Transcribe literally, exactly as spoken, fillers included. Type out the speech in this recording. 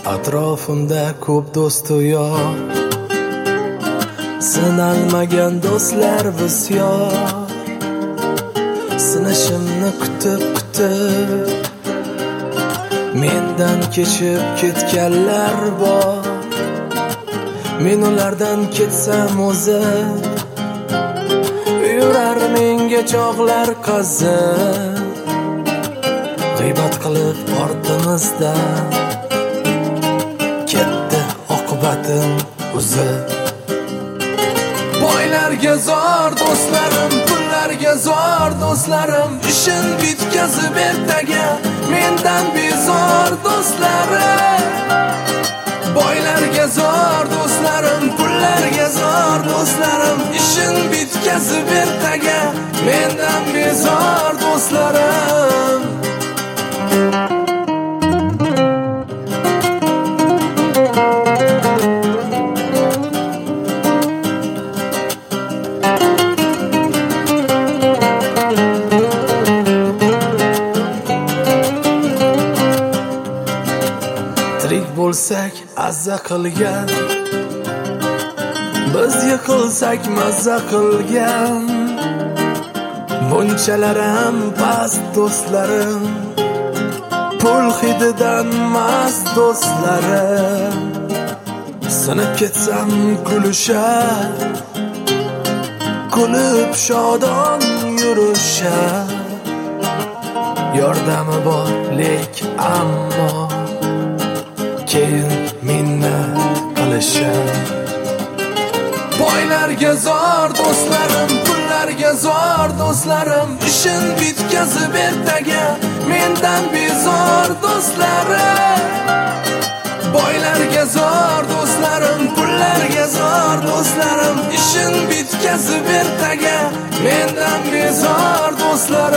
Atrofimda ko'p do'stu yor, sinalmagan do'stlar bisyor. Sinishimni kutib kutib mendan kechib ketganlar bor. Men ulardan ketsam o'zi yurar menga chog'lar qazib, g'iybat qilib ortimizdan ketdi oqibatim uzib. Boylarga zor do'stlarim, pullarga zor do'stlarim, ishin bitkazib ertaga mendan bezor do'stlarim. Boylarga zor do'stlarim, pullarga zor do'stlarim, ishin bitkazib ertaga mendan bezor do'stlarim. Tirik bo'lsak azza qilgan, biz yiqilsak mazza qilgan, bunchalar ham past do'stlarim, pul hididan mast do'stlarim. Sinib ketsam kulishar, kulib shodon yurishar. Yordami bor lek ammo keyin minnat qilishar. Boylarga zor do'stlarim, pullarga zor do'stlarim, ishin bitkazib ertaga mendan bezor do'stlarim. Boylarga zor do'stlarim, pullarga zor do'stlarim, ishin bitkazib ertaga mendan bezor do'stlarim.